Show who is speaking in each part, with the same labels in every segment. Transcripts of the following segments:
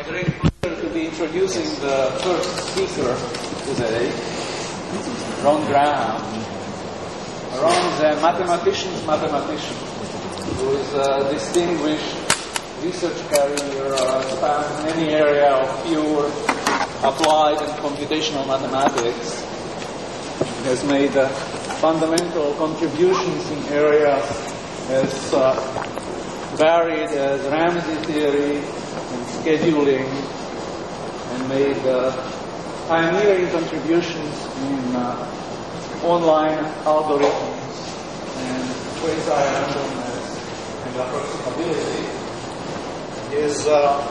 Speaker 1: my great pleasure to be introducing the first speaker today, Ron Graham. Ron is a mathematician's mathematician whose distinguished research career spans many areas of pure applied and computational mathematics. He has made fundamental contributions in areas as varied as Ramsey theory and scheduling, and made pioneering contributions in online algorithms and quasi-randomness and approximability. His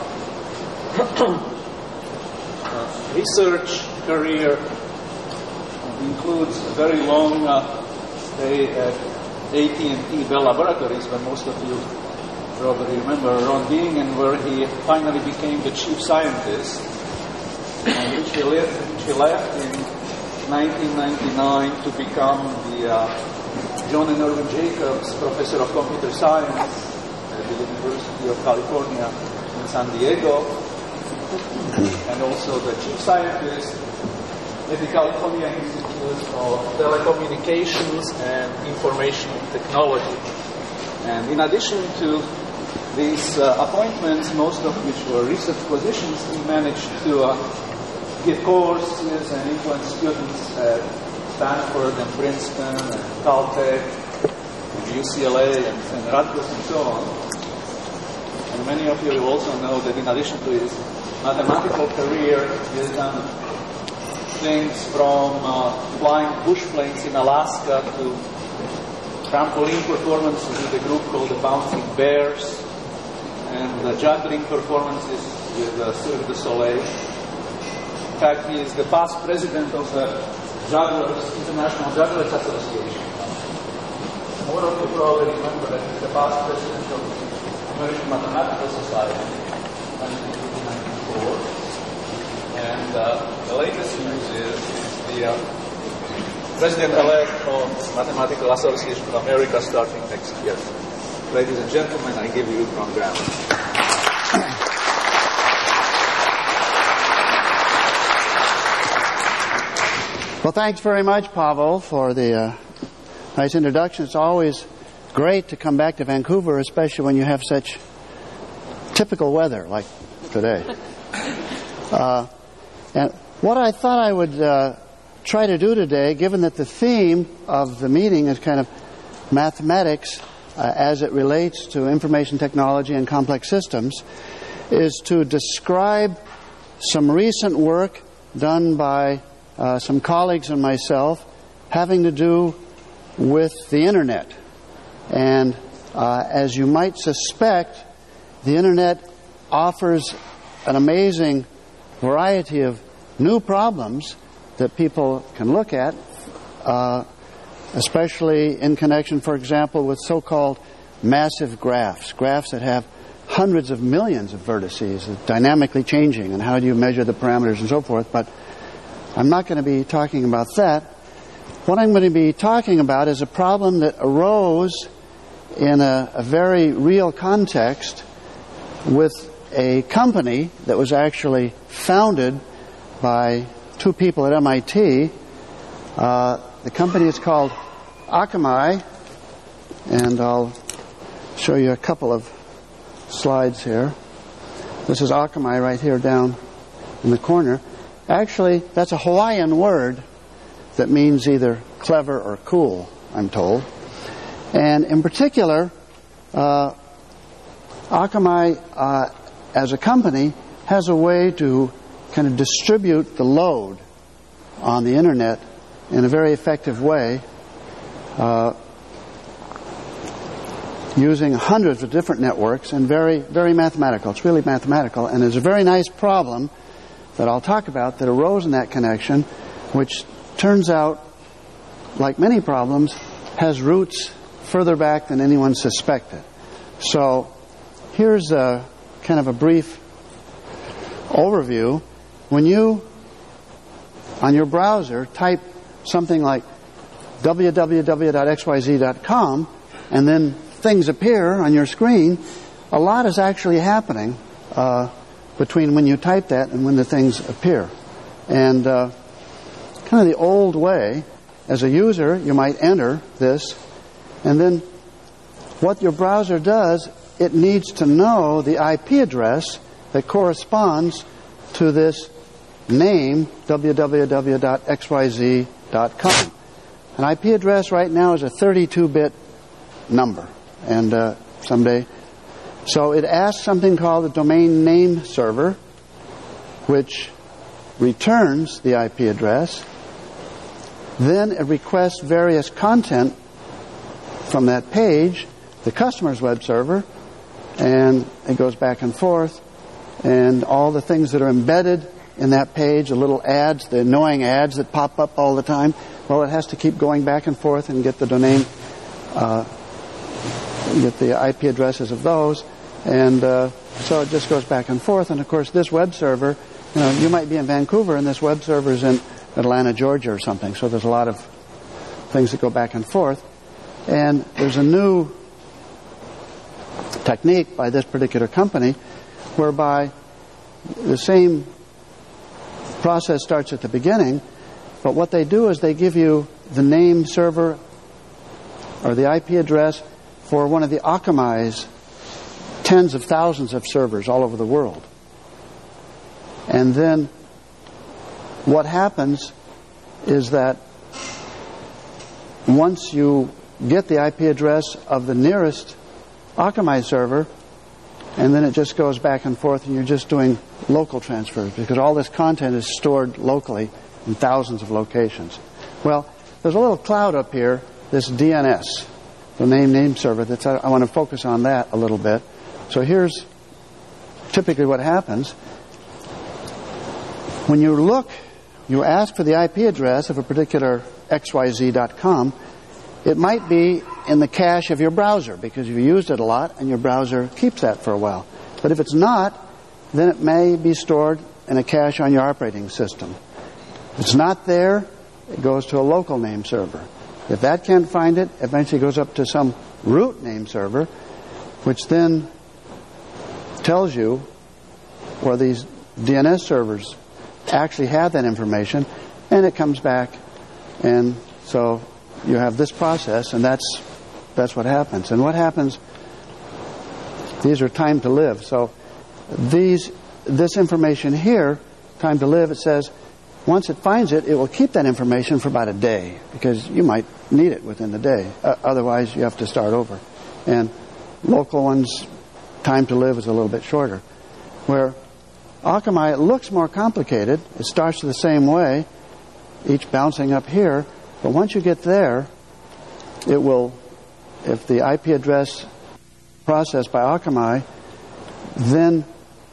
Speaker 1: research career includes a very long stay at AT&T Bell Laboratories, where most of you probably remember Ron being, and where he finally became the chief scientist, which he left in 1999 to become the John and Irvin Jacobs Professor of Computer Science at the University of California in San Diego, and also the chief scientist at the California Institute of Telecommunications and Information Technology. And in addition to these appointments, most of which were research positions, he managed to give courses and influence students at Stanford and Princeton and Caltech and UCLA and Rutgers and so on. And many of you will also know that in addition to his mathematical career, he has done things from flying bush planes in Alaska to trampoline performances with a group called the Bouncing Bears, and juggling performances with Cirque du Soleil. In fact, he is the past president of the International Jugglers Association. More of you probably remember that he's the past president of the American Mathematical Society in 1994. And the latest news is the president-elect of Mathematical Association of America starting next year. Ladies and gentlemen, I give you Ron Graham.
Speaker 2: Well, thanks very much, Pavel, for the nice introduction. It's always great to come back to Vancouver, especially when you have such typical weather like today. And what I thought I would try to do today, given that the theme of the meeting is kind of mathematics as it relates to information technology and complex systems, is to describe some recent work done by some colleagues and myself having to do with the Internet. And as you might suspect, the Internet offers an amazing variety of new problems that people can look at, especially in connection, for example, with so-called massive graphs that have hundreds of millions of vertices, dynamically changing, and how do you measure the parameters and so forth. But I'm not going to be talking about that. What I'm going to be talking about is a problem that arose in a very real context with a company that was actually founded by two people at MIT. The company is called Akamai, and I'll show you a couple of slides here. This is Akamai right here down in the corner. Actually, that's a Hawaiian word that means either clever or cool, I'm told. And in particular, Akamai, as a company, has a way to kind of distribute the load on the Internet in a very effective way, using hundreds of different networks, and very, very mathematical. It's really mathematical, and there's a very nice problem that I'll talk about that arose in that connection, which turns out, like many problems, has roots further back than anyone suspected. So here's a kind of a brief overview. When you, on your browser, type something like www.xyz.com, and then things appear on your screen, a lot is actually happening between when you type that and when the things appear. And kind of the old way, as a user, you might enter this, and then what your browser does, it needs to know the IP address that corresponds to this name, www.xyz.com. An IP address right now is a 32-bit number, and someday. So it asks something called the domain name server, which returns the IP address. Then it requests various content from that page, the customer's web server, and it goes back and forth. And all the things that are embedded in that page, the little ads, the annoying ads that pop up all the time, well, it has to keep going back and forth and get the domain, get the IP addresses of those. And so it just goes back and forth. And, of course, this web server, you might be in Vancouver and this web server is in Atlanta, Georgia or something. So there's a lot of things that go back and forth. And there's a new technique by this particular company whereby the same process starts at the beginning, but what they do is they give you the name server or the IP address for one of the Akamai's tens of thousands of servers all over the world. And then what happens is that once you get the IP address of the nearest Akamai server, and then it just goes back and forth, and you're just doing local transfers because all this content is stored locally in thousands of locations. Well, there's a little cloud up here, this DNS, the name server. I want to focus on that a little bit. So here's typically what happens. When you ask for the IP address of a particular xyz.com, it might be in the cache of your browser because you've used it a lot and your browser keeps that for a while. But if it's not, then it may be stored in a cache on your operating system. If it's not there, it goes to a local name server. If that can't find it, eventually goes up to some root name server, which then tells you where these DNS servers actually have that information, and it comes back. And so you have this process, and that's what happens. And what happens, these are time to live. So this information here, time to live, it says once it finds it, it will keep that information for about a day because you might need it within the day. Otherwise, you have to start over. And local ones, time to live is a little bit shorter. Where Akamai, it looks more complicated. It starts the same way, each bouncing up here. But once you get there, it will, if the IP address processed by Akamai, then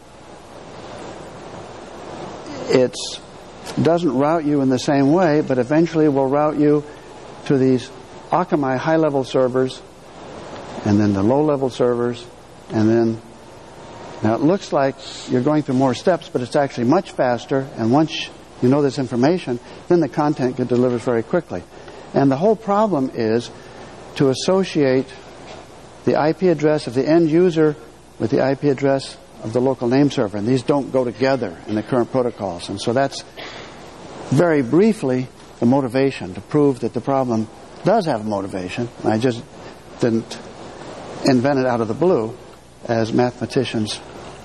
Speaker 2: it doesn't route you in the same way, but eventually will route you to these Akamai high-level servers, and then the low-level servers, and then, now it looks like you're going through more steps, but it's actually much faster, and once you know this information, then the content gets delivered very quickly. And the whole problem is to associate the IP address of the end user with the IP address of the local name server. And these don't go together in the current protocols. And so that's very briefly the motivation to prove that the problem does have a motivation. I just didn't invent it out of the blue, as mathematicians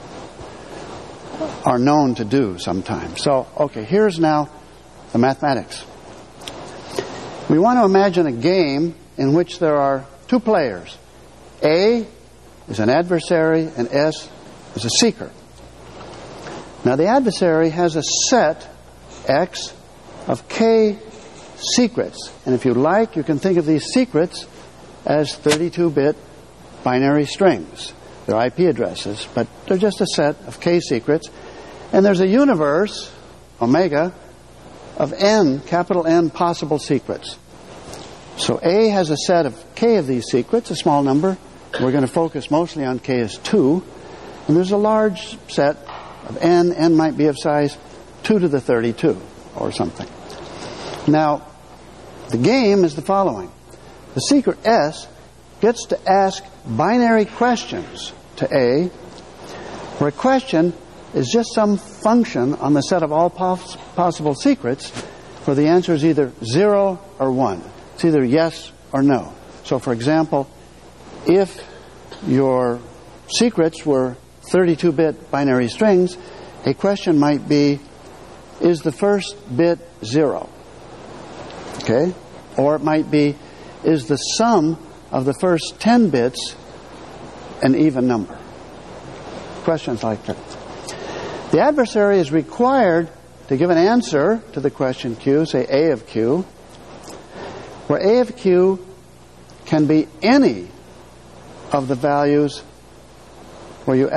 Speaker 2: are known to do sometimes. So, okay, here's now the mathematics. We want to imagine a game in which there are two players. A is an adversary and S is a seeker. Now the adversary has a set, X, of K secrets. And if you like, you can think of these secrets as 32-bit binary strings. They're IP addresses, but they're just a set of K secrets. And there's a universe, omega, of N, capital N, possible secrets. So A has a set of K of these secrets, a small number. We're going to focus mostly on K as 2. And there's a large set of N. N might be of size 2 to the 32 or something. Now, the game is the following. The seeker S gets to ask binary questions to A, where a question is just some function on the set of all possible secrets where the answer is either 0 or 1. It's either yes or no. So, for example, if your secrets were 32-bit binary strings, a question might be, is the first bit 0? Okay? Or it might be, is the sum of the first 10 bits an even number? Questions like that. The adversary is required to give an answer to the question Q, say A of Q, where A of Q can be any of the values where you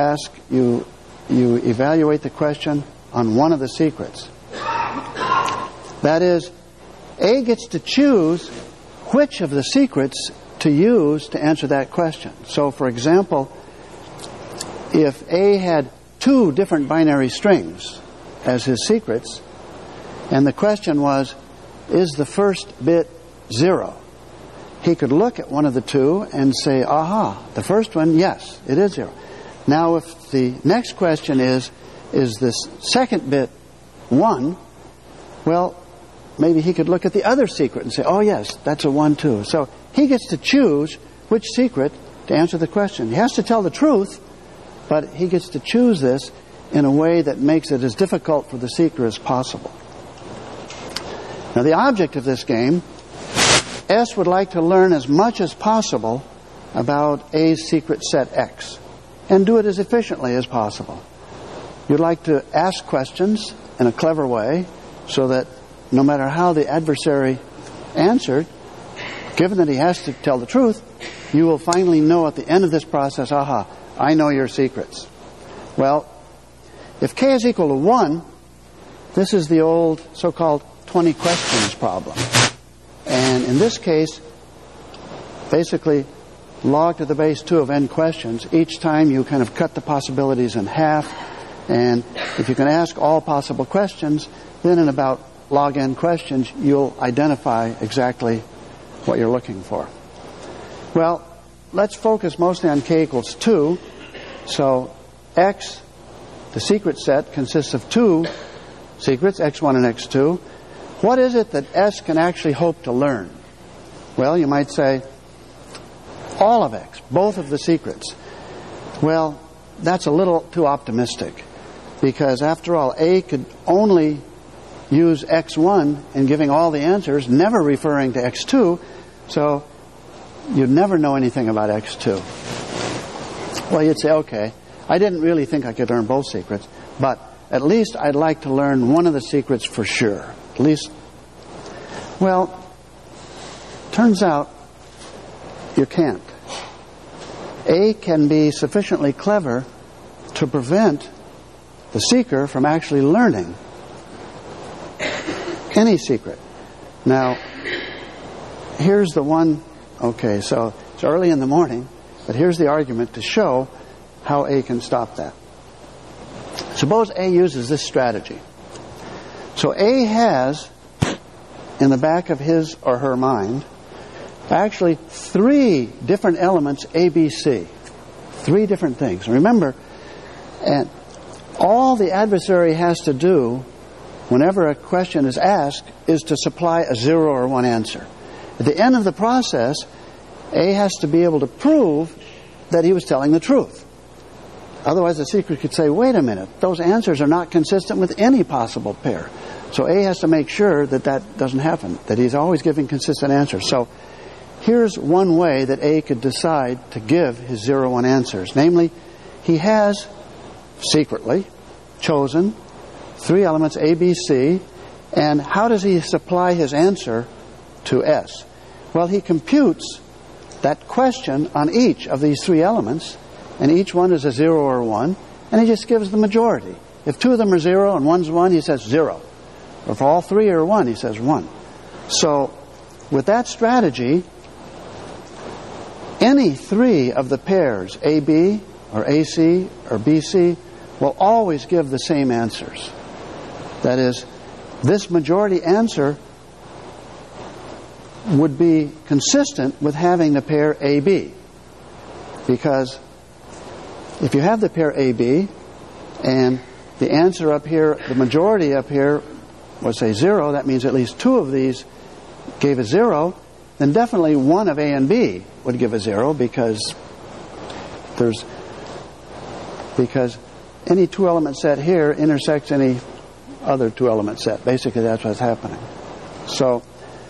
Speaker 2: evaluate the question on one of the secrets. That is, A gets to choose which of the secrets to use to answer that question. So, for example, if A had 2 different binary strings as his secrets, and the question was, is the first bit 0? He could look at one of the 2 and say, aha, the first one, yes, it is 0. Now, if the next question is this second bit 1, well, maybe he could look at the other secret and say, oh, yes, that's a 1 too. So he gets to choose which secret to answer the question. He has to tell the truth, but he gets to choose this in a way that makes it as difficult for the seeker as possible. Now, the object of this game, S would like to learn as much as possible about A's secret set X and do it as efficiently as possible. You'd like to ask questions in a clever way so that no matter how the adversary answered, given that he has to tell the truth, you will finally know at the end of this process, aha, I know your secrets. Well, if K is equal to 1, this is the old so-called 20 questions problem. And in this case, basically, log to the base 2 of n questions. Each time you kind of cut the possibilities in half. And if you can ask all possible questions, then in about log n questions, you'll identify exactly what you're looking for. Well, let's focus mostly on K equals 2. So X, the secret set, consists of 2 secrets, X1 and X2. What is it that S can actually hope to learn? Well, you might say, all of X, both of the secrets. Well, that's a little too optimistic, because after all, A could only use X1 in giving all the answers, never referring to X2, so you'd never know anything about X2. Well, you'd say, okay, I didn't really think I could learn both secrets, but at least I'd like to learn one of the secrets for sure. At least, well, turns out you can't. A can be sufficiently clever to prevent the seeker from actually learning any secret. Now, here's the one, okay, so it's early in the morning, but here's the argument to show how A can stop that. Suppose A uses this strategy. So A has, in the back of his or her mind, actually 3 different elements, A, B, C. 3 different things. Remember, and all the adversary has to do whenever a question is asked is to supply a 0 or 1 answer. At the end of the process, A has to be able to prove that he was telling the truth. Otherwise, the seeker could say, wait a minute, those answers are not consistent with any possible pair. So A has to make sure that that doesn't happen, that he's always giving consistent answers. So here's one way that A could decide to give his 0-1 answers. Namely, he has secretly chosen 3 elements, A, B, C, and how does he supply his answer to S? Well, he computes that question on each of these 3 elements, and each one is a 0 or 1, and he just gives the majority. If 2 of them are 0 and 1's 1, he says 0. Or if all 3 are 1, he says 1. So, with that strategy, any 3 of the pairs, AB or AC or BC, will always give the same answers. That is, this majority answer would be consistent with having the pair AB. Because if you have the pair AB and the answer up here, the majority up here, was say 0, that means at least 2 of these gave a 0, then definitely one of A and B would give a 0, because any 2-element set here intersects any other 2-element set. Basically, that's what's happening. So,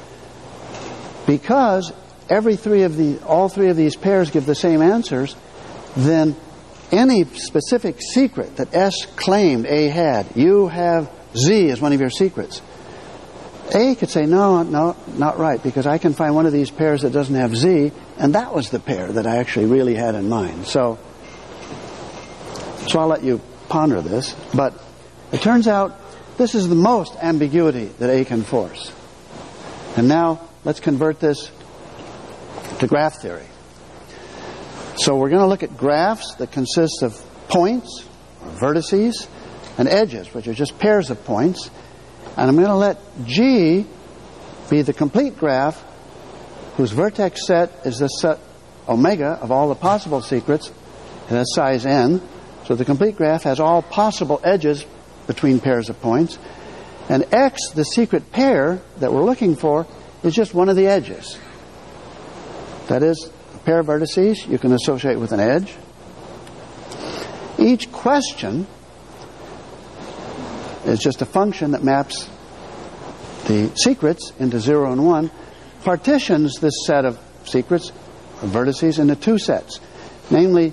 Speaker 2: because all three of these pairs give the same answers, then any specific secret that S claimed A had, you have Z as one of your secrets, A could say, no, not right, because I can find one of these pairs that doesn't have Z, and that was the pair that I actually really had in mind. So I'll let you ponder this, but it turns out this is the most ambiguity that A can force. And now let's convert this to graph theory. So we're going to look at graphs that consist of points, or vertices, and edges, which are just pairs of points. And I'm going to let G be the complete graph whose vertex set is the set omega of all the possible secrets. It has size n. So the complete graph has all possible edges between pairs of points. And X, the secret pair that we're looking for, is just one of the edges. That is, a pair of vertices you can associate with an edge. Each question is just a function that maps the secrets into 0 and 1, partitions this set of secrets, or vertices, into 2 sets. Namely,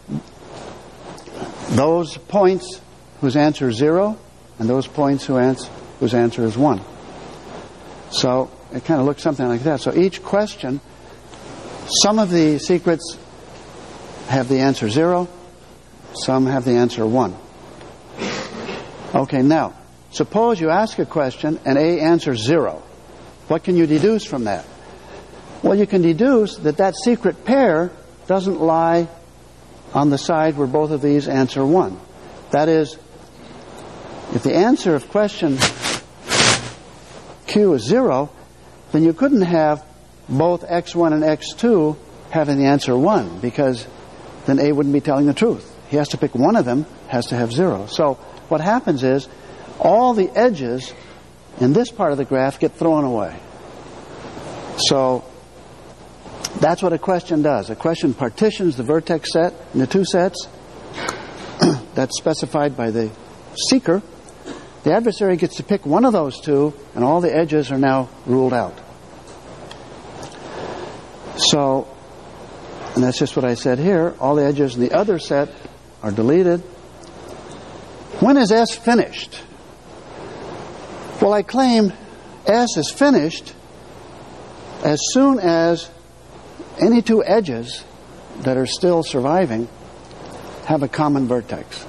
Speaker 2: those points whose answer is 0, and those points whose answer is 1. So it kind of looks something like that. So each question, some of the secrets have the answer 0, some have the answer 1. Okay, now, suppose you ask a question and A answers 0. What can you deduce from that? Well, you can deduce that that secret pair doesn't lie on the side where both of these answer 1. That is, if the answer of question Q is 0, then you couldn't have both X1 and X2 having the answer 1, because then A wouldn't be telling the truth. He has to pick one of them, has to have 0. So what happens is all the edges in this part of the graph get thrown away. So that's what a question does. A question partitions the vertex set into 2 sets. That's specified by the seeker. The adversary gets to pick one of those 2, and all the edges are now ruled out. So, and that's just what I said here. All the edges in the other set are deleted. When is S finished? Well, I claim S is finished as soon as any 2 edges that are still surviving have a common vertex.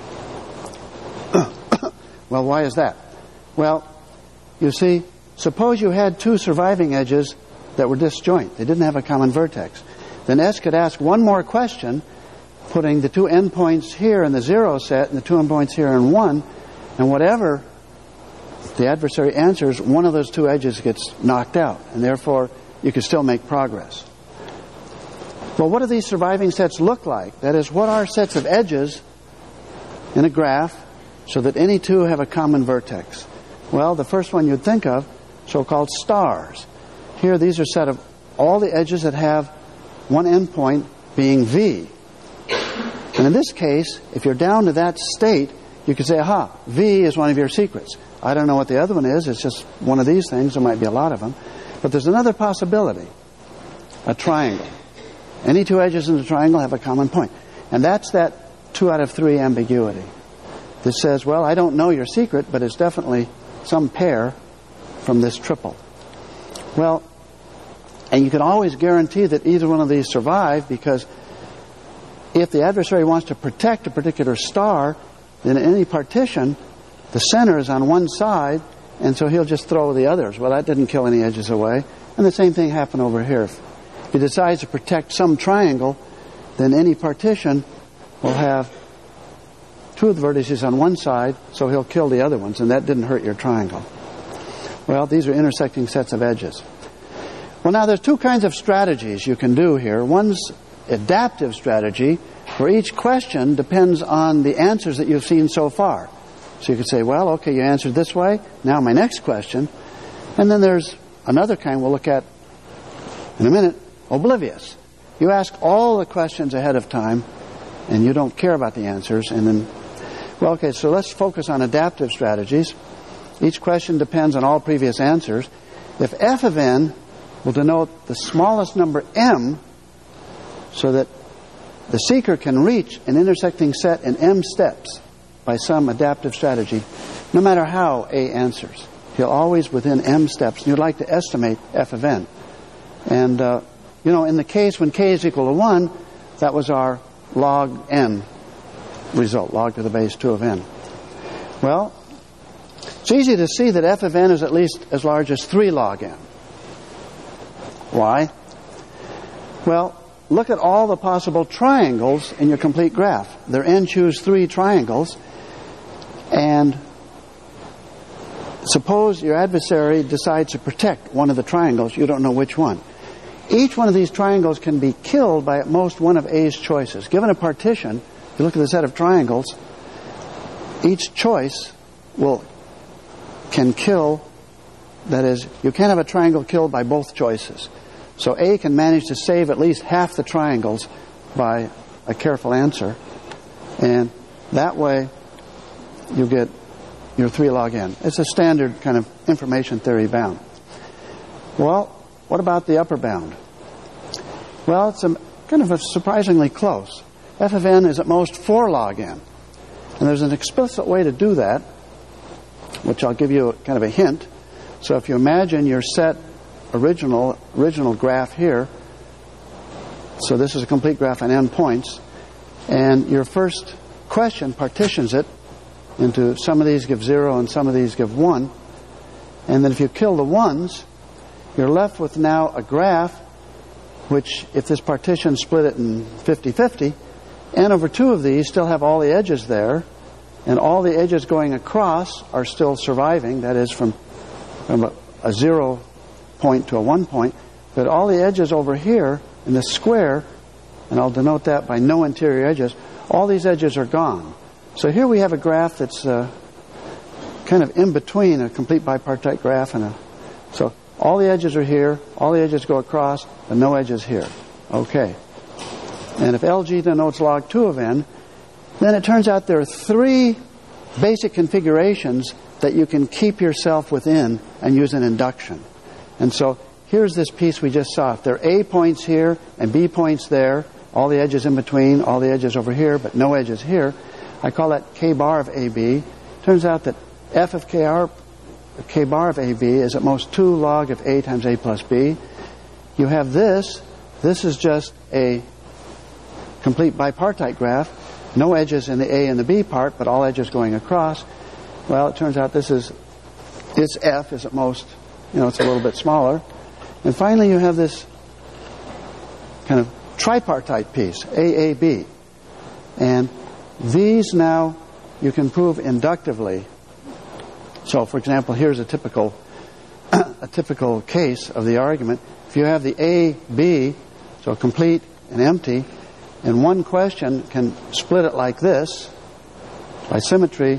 Speaker 2: Well, why is that? Well, you see, suppose you had 2 surviving edges that were disjoint. They didn't have a common vertex. Then S could ask one more question, putting the 2 endpoints here in the 0 set and the 2 endpoints here in 1, and whatever the adversary answers, one of those 2 edges gets knocked out, and therefore you can still make progress. Well, what do these surviving sets look like? That is, what are sets of edges in a graph so that any 2 have a common vertex? Well, the first one you'd think of, so-called stars. Here, these are a set of all the edges that have one endpoint being V. And in this case, if you're down to that state, you could say, aha, V is one of your secrets. I don't know what the other one is. It's just one of these things. There might be a lot of them. But there's another possibility, a triangle. Any 2 edges in the triangle have a common point. And that's that 2 out of 3 ambiguity. This says, well, I don't know your secret, but it's definitely some pair from this triple. Well, and you can always guarantee that either one of these survive, because if the adversary wants to protect a particular star, then in any partition, the center is on one side, and so he'll just throw the others. Well, that didn't kill any edges away. And the same thing happened over here. If he decides to protect some triangle, then any partition will have 2 of the vertices on one side, so he'll kill the other ones, and that didn't hurt your triangle. Well, these are intersecting sets of edges. Well, now there's 2 kinds of strategies you can do here. One's adaptive strategy, where each question depends on the answers that you've seen so far. So you could say, well, okay, you answered this way, now my next question. And then there's another kind we'll look at in a minute, oblivious. You ask all the questions ahead of time, and you don't care about the answers. And then, well, okay, so let's focus on adaptive strategies. Each question depends on all previous answers. If f of n will denote the smallest number m, so that the seeker can reach an intersecting set in m steps by some adaptive strategy, no matter how A answers. He'll always within m steps, and you'd like to estimate f of n. And, in the case when k is equal to 1, that was our log n result, log to the base 2 of n. Well, it's easy to see that f of n is at least as large as 3 log n. Why? Well, look at all the possible triangles in your complete graph. There are n choose 3 triangles, and suppose your adversary decides to protect one of the triangles. You don't know which one. Each one of these triangles can be killed by at most one of A's choices. Given a partition, if you look at the set of triangles, each choice can kill, that is, you can't have a triangle killed by both choices. So A can manage to save at least half the triangles by a careful answer. And that way, you get your 3 log n. It's a standard kind of information theory bound. Well, what about the upper bound? Well, it's kind of surprisingly close. F of n is at most 4 log n. And there's an explicit way to do that, which I'll give you kind of a hint. So if you imagine your set original graph here, so this is a complete graph on n points, and your first question partitions it into some of these give 0 and some of these give 1. And then if you kill the 1s, you're left with now a graph which, if this partition split it in 50-50, n over 2 of these still have all the edges there, and all the edges going across are still surviving, that is from a 0 point to a 1 point, but all the edges over here in the square, and I'll denote that by no interior edges, all these edges are gone. So here we have a graph that's kind of in between a complete bipartite graph and so all the edges are here, all the edges go across, but no edges here. Okay. And if LG denotes log 2 of n, then it turns out there are 3 basic configurations that you can keep yourself within and use an induction. And so here's this piece we just saw. If there are A points here and B points there, all the edges in between, all the edges over here, but no edges here, I call that K bar of AB. Turns out that f of K bar of AB is at most 2 log of A times A plus B. You have this. This is just a complete bipartite graph. No edges in the A and the B part, but all edges going across. Well, it turns out its f is at most, it's a little bit smaller. And finally, you have this kind of tripartite piece, AAB. And these now you can prove inductively. So, for example, here's a typical case of the argument. If you have the A, B, so complete and empty, and one question can split it like this, by symmetry,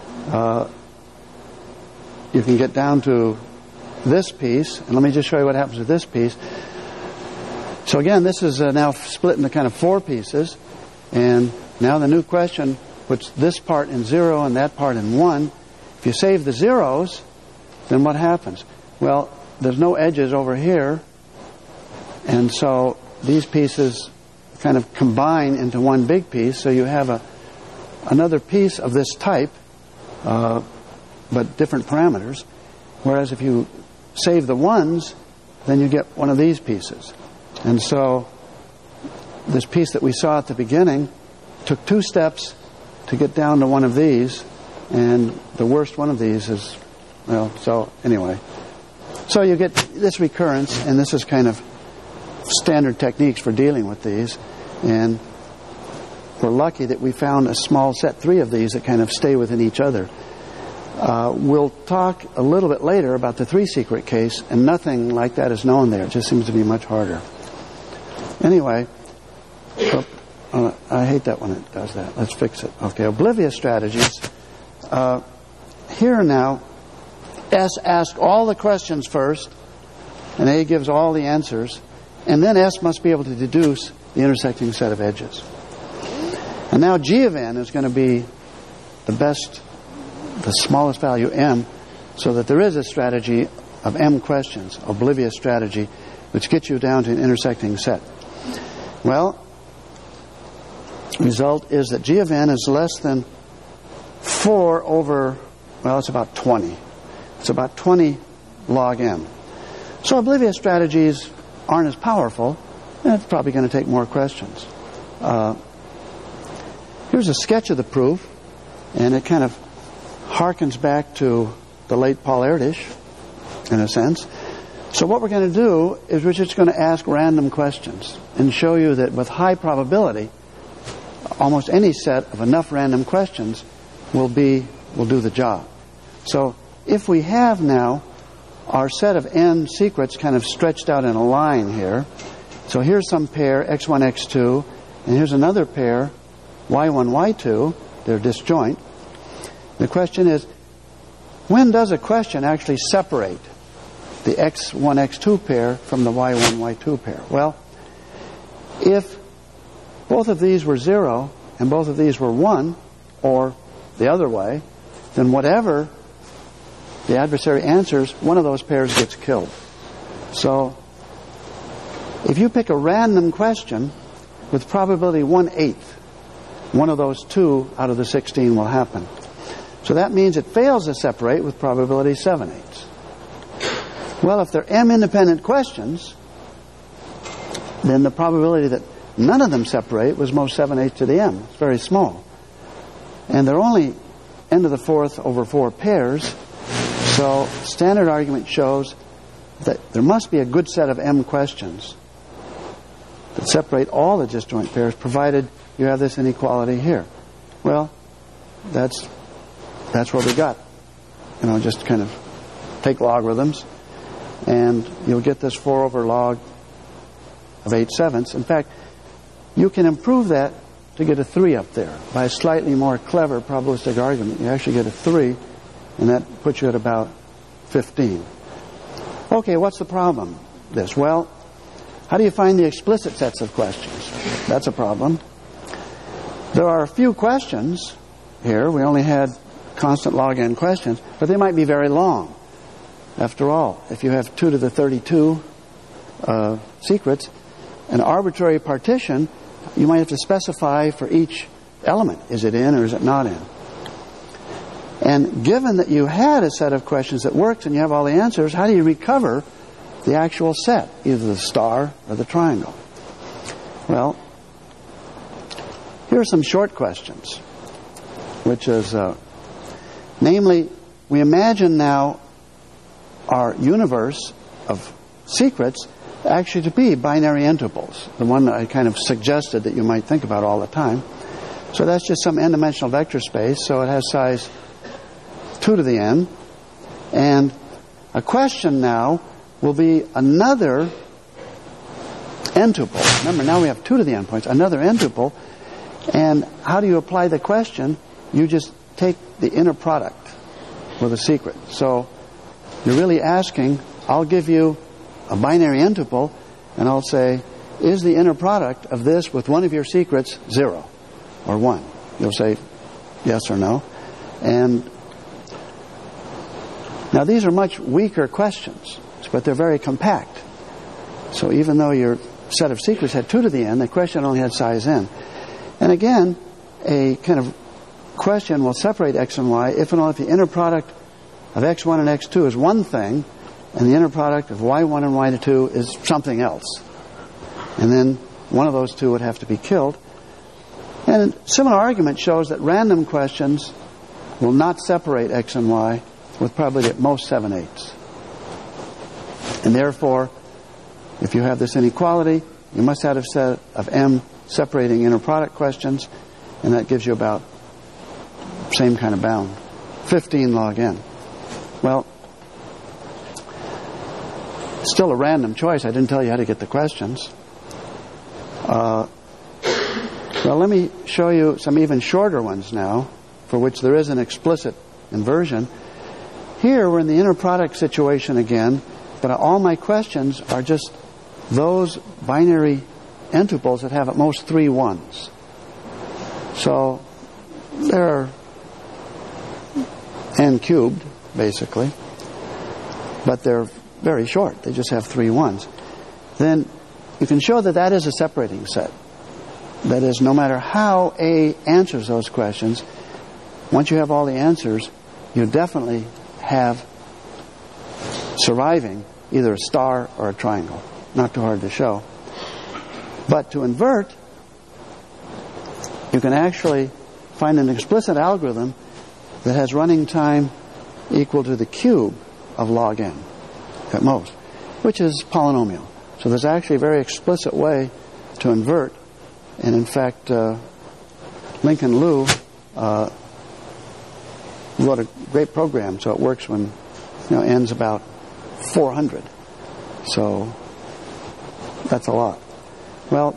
Speaker 2: you can get down to this piece. And let me just show you what happens with this piece. So again, this is now split into kind of 4 pieces. And now the new question puts this part in 0 and that part in 1. If you save the zeros, then what happens? Well, there's no edges over here. And so these pieces kind of combine into one big piece. So you have another piece of this type, but different parameters. Whereas if you save the 1s, then you get one of these pieces. And so this piece that we saw at the beginning took 2 steps to get down to one of these, and the worst one of these is, so anyway. So you get this recurrence, and this is kind of standard techniques for dealing with these. And we're lucky that we found a small set 3 of these that kind of stay within each other. We'll talk a little bit later about the 3-secret case, and nothing like that is known there. It just seems to be much harder. Anyway, so I hate that when it does that. Let's fix it. Okay, oblivious strategies. Here now, S asks all the questions first, and A gives all the answers, and then S must be able to deduce the intersecting set of edges. And now G of n is going to be the smallest value M, so that there is a strategy of M questions, oblivious strategy, which gets you down to an intersecting set. Well, result is that G of n is less than 4 over, well, it's about 20. It's about 20 log m. So oblivious strategies aren't as powerful, and it's probably going to take more questions. Here's a sketch of the proof, and it kind of harkens back to the late Paul Erdős, in a sense. So what we're going to do is we're just going to ask random questions and show you that with high probability, almost any set of enough random questions will do the job. So if we have now our set of n secrets kind of stretched out in a line here, so here's some pair x1, x2, and here's another pair y1, y2, they're disjoint. The question is, when does a question actually separate the x1, x2 pair from the y1, y2 pair? Well, if both of these were 0 and both of these were 1, or the other way, then whatever the adversary answers, one of those pairs gets killed. So if you pick a random question with probability 1/8, one of those 2 out of the 16 will happen. So that means it fails to separate with probability 7/8. Well, if they're m independent questions, then the probability that none of them separate was most 7/8 to the m. It's very small. And they're only n to the 4th over 4 pairs. So standard argument shows that there must be a good set of m questions that separate all the disjoint pairs, provided you have this inequality here. Well, that's what we got. Just kind of take logarithms, and you'll get this 4 over log of 8/7. In fact, you can improve that to get a 3 up there. By a slightly more clever probabilistic argument, you actually get a 3, and that puts you at about 15. Okay, what's the problem? Well, how do you find the explicit sets of questions? That's a problem. There are a few questions here. We only had constant log n questions, but they might be very long. After all, if you have 2 to the 32 secrets, an arbitrary partition, you might have to specify for each element, is it in or is it not in? And given that you had a set of questions that works and you have all the answers, how do you recover the actual set, either the star or the triangle? Well, here are some short questions, which is, namely, we imagine now our universe of secrets actually to be binary intervals, the one that I kind of suggested that you might think about all the time. So that's just some n-dimensional vector space, so it has size 2 to the n. And a question now will be another n-tuple. Remember, now we have 2 to the n points, another n-tuple. And how do you apply the question? You just take the inner product with a secret. So you're really asking, I'll give you a binary n-tuple, and I'll say, is the inner product of this with one of your secrets 0 or 1? You'll say yes or no. And now these are much weaker questions, but they're very compact. So even though your set of secrets had 2 to the n, the question only had size n. And again, a kind of question will separate x and y if and only if the inner product of x1 and x2 is one thing, and the inner product of y1 and y2 is something else. And then one of those two would have to be killed. And a similar argument shows that random questions will not separate x and y with probability at most 7/8. And therefore, if you have this inequality, you must have a set of m separating inner product questions, and that gives you about same kind of bound, 15 log n. Well, still a random choice. I didn't tell you how to get the questions. Well, let me show you some even shorter ones now, for which there is an explicit inversion. Here we're in the inner product situation again, but all my questions are just those binary n-tuples that have at most 3 ones. So they're n cubed, basically, but they're very short. They just have 3 ones. Then you can show that that is a separating set. That is, no matter how A answers those questions, once you have all the answers, you definitely have surviving either a star or a triangle. Not too hard to show. But to invert, you can actually find an explicit algorithm that has running time equal to the cube of log n at most, which is polynomial. So there's actually a very explicit way to invert. And in fact, Lincoln Liu wrote a great program, so it works when n's about 400. So that's a lot. Well,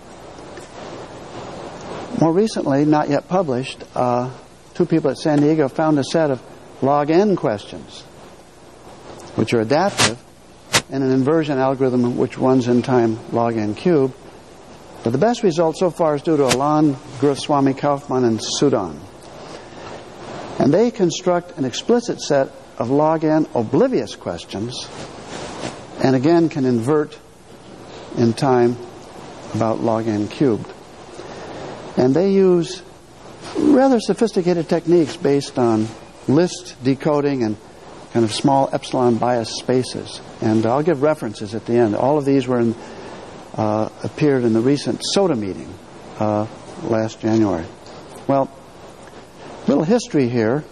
Speaker 2: more recently, not yet published, 2 people at San Diego found a set of log n questions, which are adaptive, and an inversion algorithm which runs in time log n cubed. But the best result so far is due to Alan, Guruswamy, Kaufman, and Sudan. And they construct an explicit set of log n oblivious questions, and again can invert in time about log n cubed. And they use rather sophisticated techniques based on list decoding and kind of small epsilon bias spaces. And I'll give references at the end. All of these were appeared in the recent SOTA meeting last January. Well, little history here.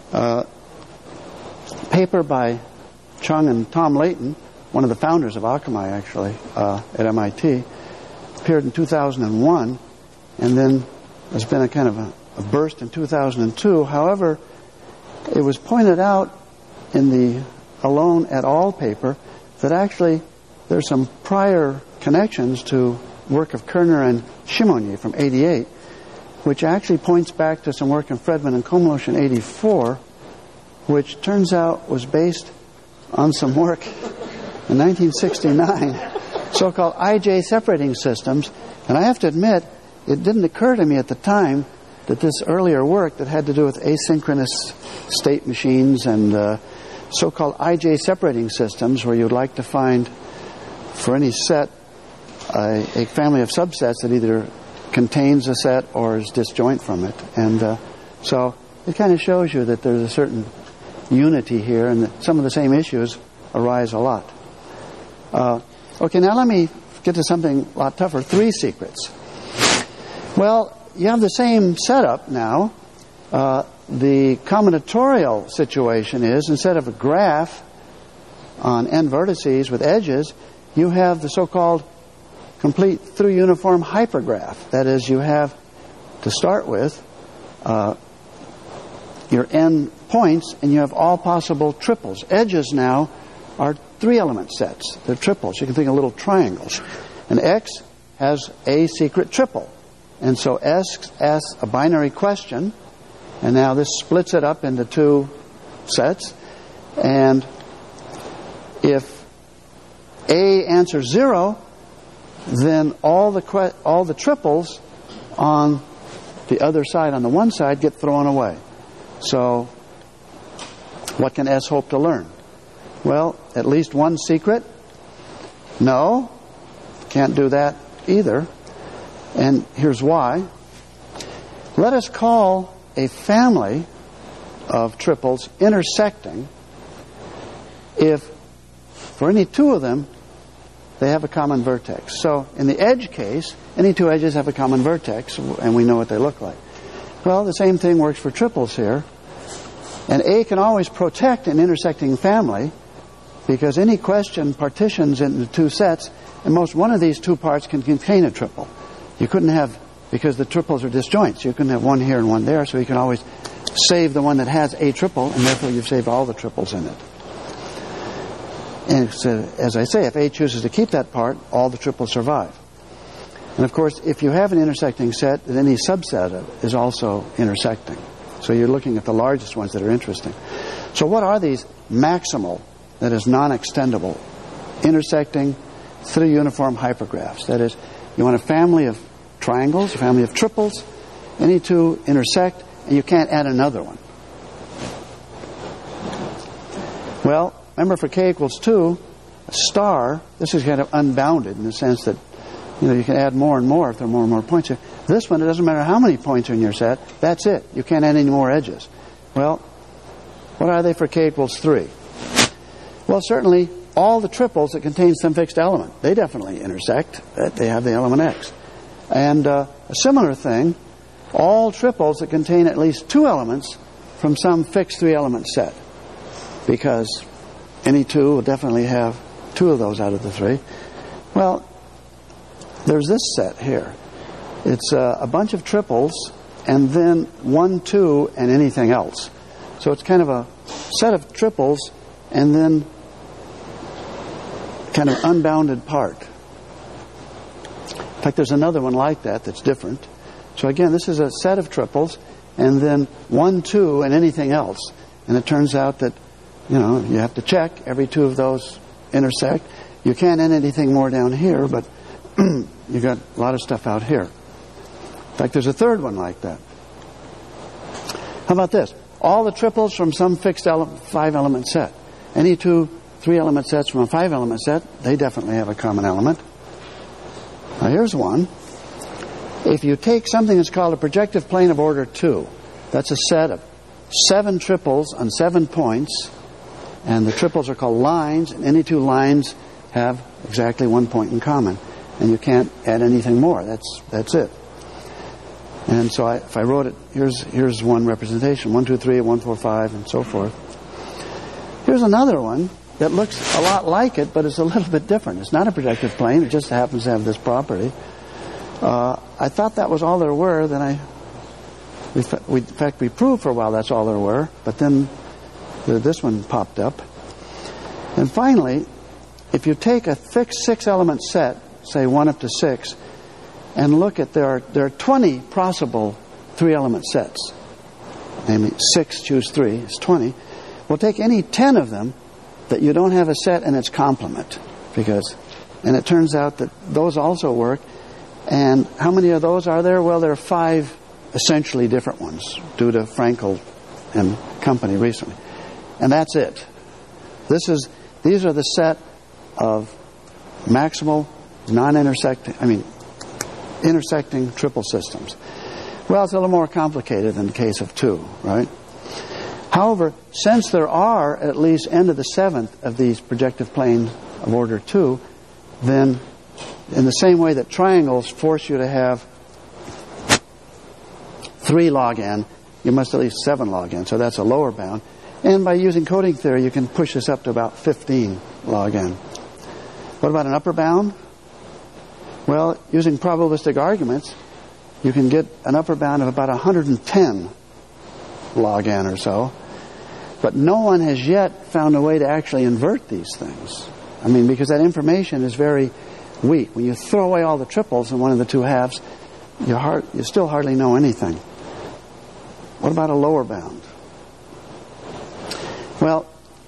Speaker 2: Paper by Chung and Tom Layton, one of the founders of Akamai actually, at MIT, appeared in 2001, and then there's been a kind of a burst in 2002. However, it was pointed out in the Alone et al. Paper that actually there's some prior connections to work of Kerner and Shimonier from 88, which actually points back to some work in Fredman and Komlosh in 84, which turns out was based on some work in 1969, so-called IJ separating systems. And I have to admit, it didn't occur to me at the time that this earlier work that had to do with asynchronous state machines and so-called IJ separating systems, where you'd like to find for any set a family of subsets that either contains a set or is disjoint from it. And so it kind of shows you that there's a certain unity here, and that some of the same issues arise a lot. Okay, now let me get to something a lot tougher. 3 secrets. Well, you have the same setup now. The combinatorial situation is, instead of a graph on n vertices with edges, you have the so-called complete through uniform hypergraph. That is, you have, to start with, your n points, and you have all possible triples. Edges now are 3-element sets. They're triples. You can think of little triangles. And X has a secret triple. And so S asks a binary question, and now this splits it up into 2 sets. And if A answers 0, then all the triples on the other side, on the one side, get thrown away. So what can S hope to learn? Well, at least one secret? No, can't do that either. And here's why. Let us call a family of triples intersecting if for any 2 of them they have a common vertex. So in the edge case, any 2 edges have a common vertex, and we know what they look like. Well, the same thing works for triples here. And A can always protect an intersecting family, because any question partitions into 2 sets, and most one of these 2 parts can contain a triple. You couldn't have, because the triples are disjoints, you couldn't have one here and one there, so you can always save the one that has a triple, and therefore you've saved all the triples in it. And so, as I say, if A chooses to keep that part, all the triples survive. And of course, if you have an intersecting set, then any subset of it is also intersecting. So you're looking at the largest ones that are interesting. So what are these maximal, that is non-extendable, intersecting 3 uniform hypergraphs? That is, you want a family of triangles, a family of triples, any 2 intersect, and you can't add another one. Well, remember for k equals 2, a star, this is kind of unbounded in the sense that you can add more and more if there are more and more points here. This one, it doesn't matter how many points are in your set, that's it. You can't add any more edges. Well, what are they for k equals 3? Well, certainly all the triples that contain some fixed element, they definitely intersect. They have the element x. And a similar thing, all triples that contain at least 2 elements from some fixed 3-element set, because any 2 will definitely have 2 of those out of the 3. Well, there's this set here. It's a bunch of triples and then 1, 2, and anything else. So it's kind of a set of triples and then kind of unbounded part. In fact, there's another one like that that's different. So again, this is a set of triples and then 1, 2, and anything else. And it turns out that, you have to check every 2 of those intersect. You can't add anything more down here, but you've got a lot of stuff out here. In fact, there's a third one like that. How about this? All the triples from some fixed 5-element set. Any 2 3-element sets from a 5-element set, they definitely have a common element. Now here's one. If you take something that's called a projective plane of order 2, that's a set of 7 triples on 7 points, and the triples are called lines, and any 2 lines have exactly 1 point in common. And you can't add anything more. That's it. And so if I wrote it, here's one representation. 1, 2, 3, 1, 4, 5, and so forth. Here's another one that looks a lot like it, but it's a little bit different. It's not a projective plane. It just happens to have this property. I thought that was all there were. Then in fact, we proved for a while that's all there were. But then this one popped up. And finally, if you take a fixed 6-element set, say 1 up to 6, and look at there are 20 possible 3-element sets. Namely, 6 choose 3 is 20. Well, take any 10 of them that you don't have a set and its complement, and it turns out that those also work. And how many of those are there? Well, there are 5 essentially different ones due to Frankel and company recently, and that's it. These are the set of maximal intersecting triple systems. Well, it's a little more complicated in the case of 2, right? However, since there are at least n to the 7th of these projective planes of order 2, then in the same way that triangles force you to have 3 log n, you must at least 7 log n, so that's a lower bound. And by using coding theory, you can push this up to about 15 log n. What about an upper bound? Well, using probabilistic arguments, you can get an upper bound of about 110 log n or so. But no one has yet found a way to actually invert these things. Because that information is very weak. When you throw away all the triples in one of the 2 halves, you still hardly know anything. What about a lower bound? Well,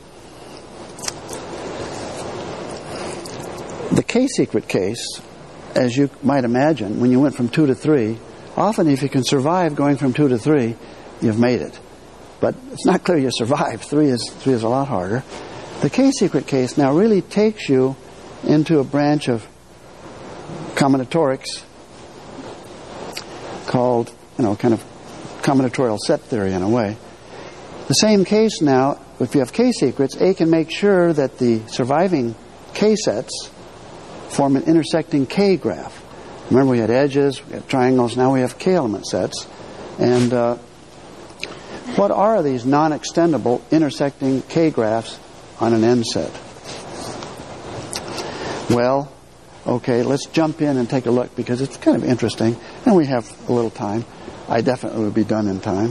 Speaker 2: the k-secret case, as you might imagine, when you went from 2 to 3, often if you can survive going from 2 to 3, you've made it. But it's not clear you survived. 3 is a lot harder. The k-secret case now really takes you into a branch of combinatorics called, kind of combinatorial set theory in a way. The same case now, if you have k-secrets, A can make sure that the surviving k-sets form an intersecting k-graph. Remember, we had edges, we had triangles, now we have k-element sets. And what are these non-extendable intersecting k-graphs on an n set? Well, okay, let's jump in and take a look because it's kind of interesting, and we have a little time. I definitely will be done in time.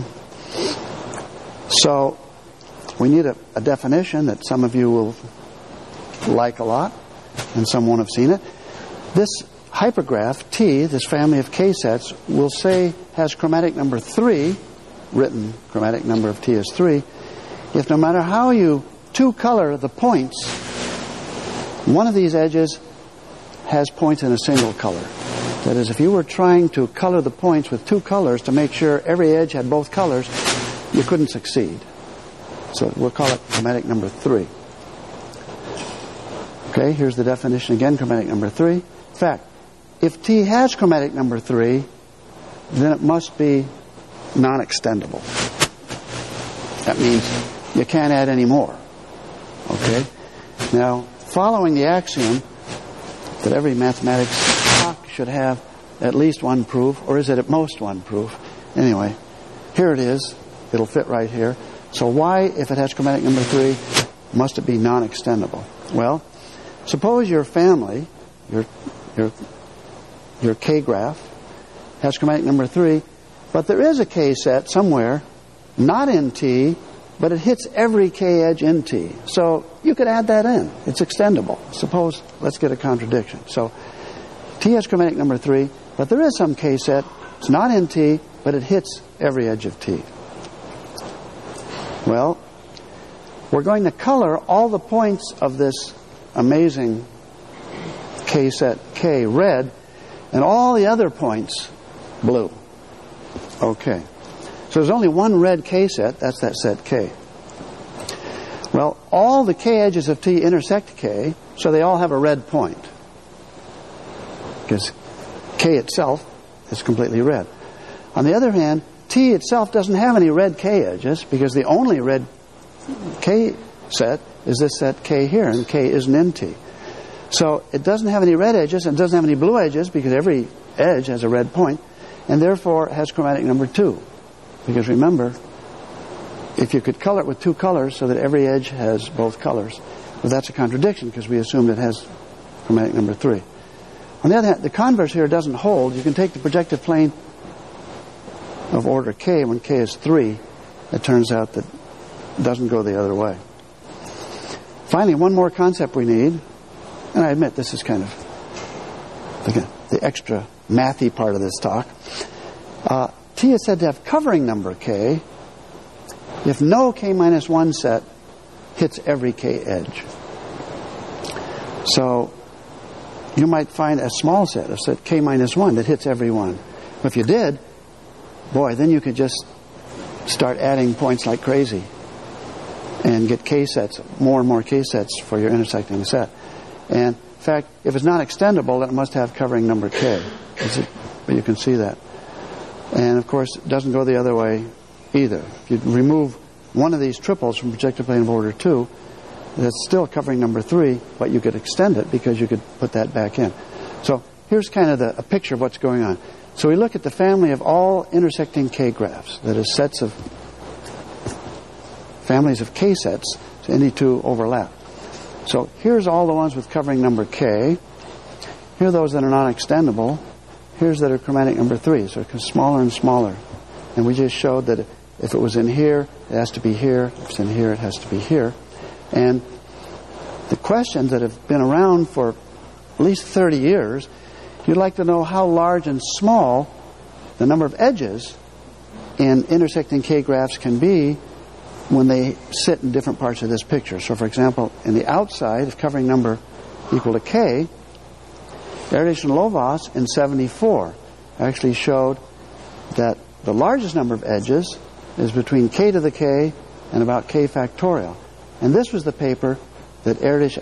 Speaker 2: So we need a definition that some of you will like a lot, and some won't have seen it. This hypergraph T, this family of K sets, we'll say has chromatic number 3, written chromatic number of T is 3, if no matter how you two-color the points, one of these edges has points in a single color. That is, if you were trying to color the points with two colors to make sure every edge had both colors, you couldn't succeed. So we'll call it chromatic number 3. Okay, here's the definition again, chromatic number 3. In fact, if T has chromatic number 3, then it must be non-extendable. That means you can't add any more. Okay? Now, following the axiom that every mathematics talk should have at least one proof, or is it at most one proof? Anyway, here it is. It'll fit right here. So why, if it has chromatic number 3, must it be non-extendable? Well, suppose your family, your K-graph, has chromatic number 3, but there is a K set somewhere, not in T, but it hits every K edge in T. So you could add that in. It's extendable. Suppose, let's get a contradiction. So T has chromatic number 3, but there is some K set, it's not in T, but it hits every edge of T. Well, we're going to color all the points of this amazing K set K red, and all the other points blue. Okay. So there's only one red K set, that's that set K. Well, all the K edges of T intersect K, so they all have a red point. Because K itself is completely red. On the other hand, T itself doesn't have any red K edges, because the only red K set is this set K here, and K isn't in T. So it doesn't have any red edges, and it doesn't have any blue edges, because every edge has a red point, and therefore has chromatic number 2. Because remember, if you could color it with two colors so that every edge has both colors, well, that's a contradiction, because we assumed it has chromatic number 3. On the other hand, the converse here doesn't hold. You can take the projective plane of order K when K is 3. It turns out that it doesn't go the other way. Finally, one more concept we need, and I admit this is kind of the extra mathy part of this talk. T is said to have covering number K if no K minus 1 set hits every K edge. So you might find a small set, a set K minus 1, that hits every one. If you did, boy, then you could just start adding points like crazy and get K sets, more and more K sets for your intersecting set. And in fact, if it's not extendable, then it must have covering number K. But you can see that. And of course, it doesn't go the other way either. If you remove one of these triples from projective plane of order 2, that's still covering number 3, but you could extend it because you could put that back in. So here's kind of a picture of what's going on. So we look at the family of all intersecting K graphs, that is sets of families of K sets, so any two overlap. So here's all the ones with covering number K. Here are those that are non-extendable. Here's that are chromatic number 3, so it gets smaller and smaller. And we just showed that if it was in here, it has to be here. If it's in here, it has to be here. And the questions that have been around for at least 30 years, you'd like to know how large and small the number of edges in intersecting K graphs can be when they sit in different parts of this picture. So, for example, in the outside, if covering number equal to K, Erdős and Lovász in 1974 actually showed that the largest number of edges is between K to the K and about K factorial. And this was the paper that Erdős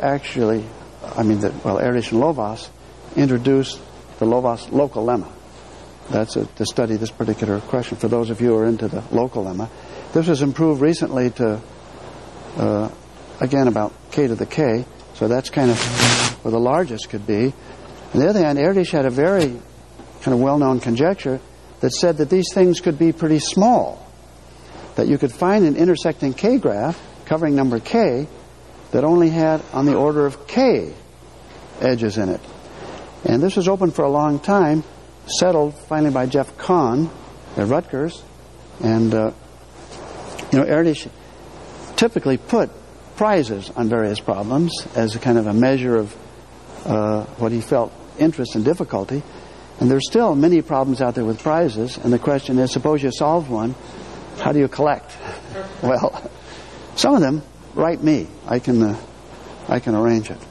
Speaker 2: and Lovász introduced the Lovász local lemma. That's to study this particular question for those of you who are into the local lemma. This was improved recently to, again, about K to the K. So that's kind of where the largest could be. On the other hand, Erdős had a very kind of well-known conjecture that said that these things could be pretty small. That you could find an intersecting K graph covering number K that only had on the order of K edges in it. And this was open for a long time, settled finally by Jeff Kahn at Rutgers. And, Erdős typically put prizes on various problems as a kind of a measure of what he felt interest and difficulty. And there's still many problems out there with prizes. And the question is, suppose you solved one, how do you collect? Well, some of them, write me. I can arrange it.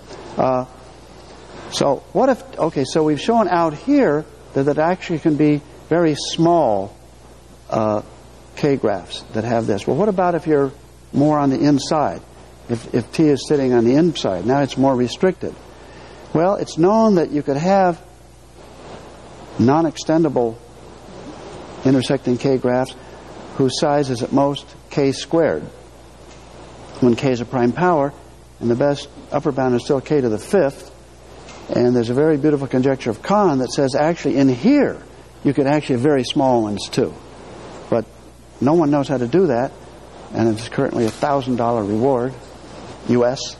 Speaker 2: So what if, okay, so we've shown out here that it actually can be very small K-graphs that have this. Well, what about if you're more on the inside? If T is sitting on the inside, now it's more restricted. Well, it's known that you could have non-extendable intersecting K-graphs whose size is at most K squared, when K is a prime power, and the best upper bound is still K to the fifth. And there's a very beautiful conjecture of Kahn that says actually in here you could actually have very small ones too. But no one knows how to do that, and it's currently $1,000 reward, US,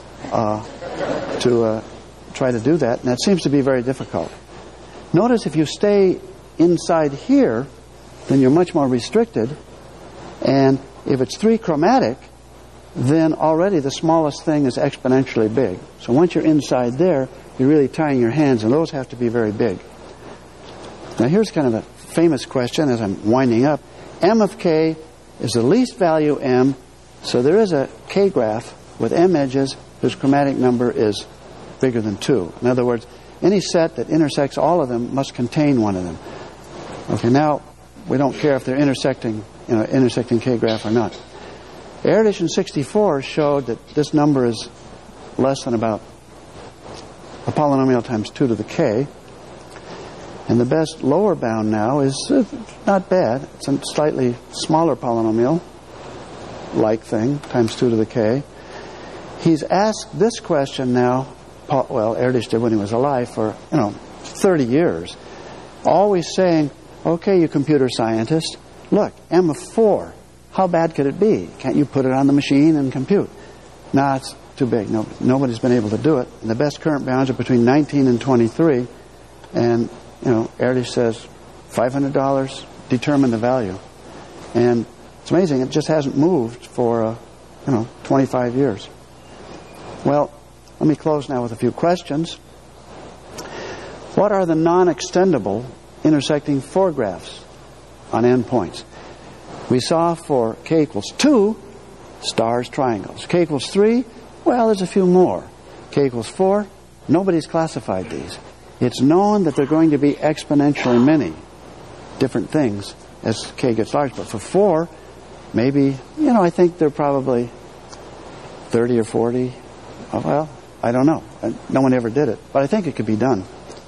Speaker 2: to try to do that, and that seems to be very difficult. Notice if you stay inside here, then you're much more restricted, and if it's 3 chromatic, then already the smallest thing is exponentially big. So once you're inside there, you're really tying your hands, and those have to be very big. Now here's kind of a famous question as I'm winding up. M of K is the least value M, so there is a K-graph with M edges whose chromatic number is bigger than 2. In other words, any set that intersects all of them must contain one of them. Okay, now we don't care if they're intersecting K-graph or not. Erudition 64 showed that this number is less than about a polynomial times 2 to the K. And the best lower bound now is not bad. It's a slightly smaller polynomial-like thing, times 2 to the K. He's asked this question now, well, Erdős did when he was alive for, 30 years, always saying, okay, you computer scientist, look, M of 4, how bad could it be? Can't you put it on the machine and compute? No, it's too big. Nobody's been able to do it. And the best current bounds are between 19 and 23. And, Erdős says, $500, determine the value. And it's amazing, it just hasn't moved for, 25 years. Well, let me close now with a few questions. What are the non-extendable intersecting foregraphs on endpoints? We saw for K equals 2, stars, triangles. K equals 3, well, there's a few more. K equals 4, nobody's classified these. It's known that they're going to be exponentially many different things as K gets large. But for 4, maybe, I think they're probably 30 or 40. Oh, well, I don't know. No one ever did it. But I think it could be done.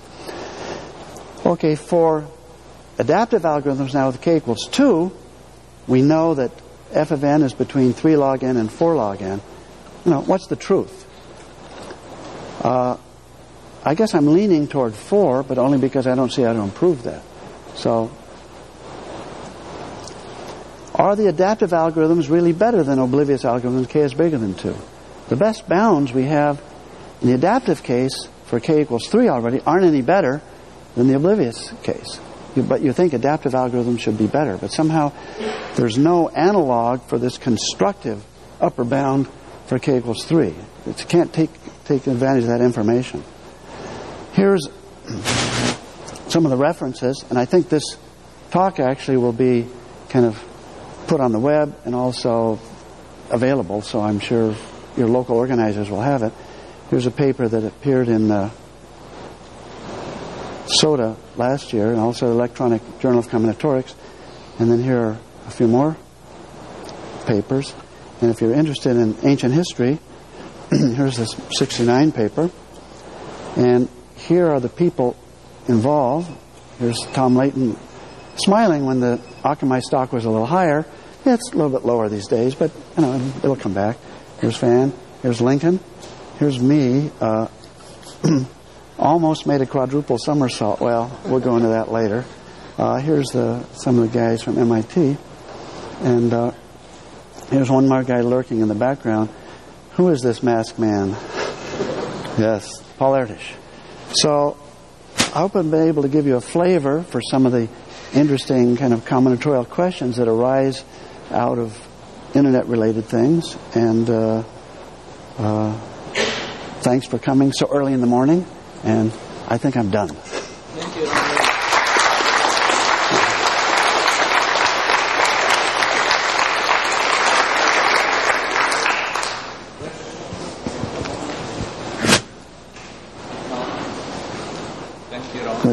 Speaker 2: Okay, for adaptive algorithms now with K equals 2, we know that f of n is between 3 log n and 4 log n. What's the truth? I guess I'm leaning toward 4, but only because I don't see how to improve that. So, are the adaptive algorithms really better than oblivious algorithms K is bigger than 2? The best bounds we have in the adaptive case for K equals 3 already aren't any better than the oblivious case. But you think adaptive algorithms should be better. But somehow there's no analog for this constructive upper bound for K equals 3. It can't take advantage of that information. Here's some of the references, and I think this talk actually will be kind of put on the web and also available, so I'm sure your local organizers will have it. Here's a paper that appeared in SOTA last year, and also the Electronic Journal of Combinatorics. And then here are a few more papers. And if you're interested in ancient history, here's this 69 paper. And here are the people involved. Here's Tom Layton smiling when the Akamai stock was a little higher. Yeah, it's a little bit lower these days, but it'll come back. Here's Fan. Here's Lincoln. Here's me. Almost made a quadruple somersault. Well, we'll go into that later. Here's some of the guys from MIT. And here's one more guy lurking in the background. Who is this masked man? Yes, Paul Erdős. So I hope I've been able to give you a flavor for some of the interesting kind of combinatorial questions that arise out of Internet-related things. And thanks for coming so early in the morning. And I think I'm done.
Speaker 1: Thank you. Thank you, Ron.
Speaker 2: Good.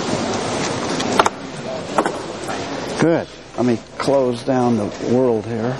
Speaker 2: Good. Let me close down the world here.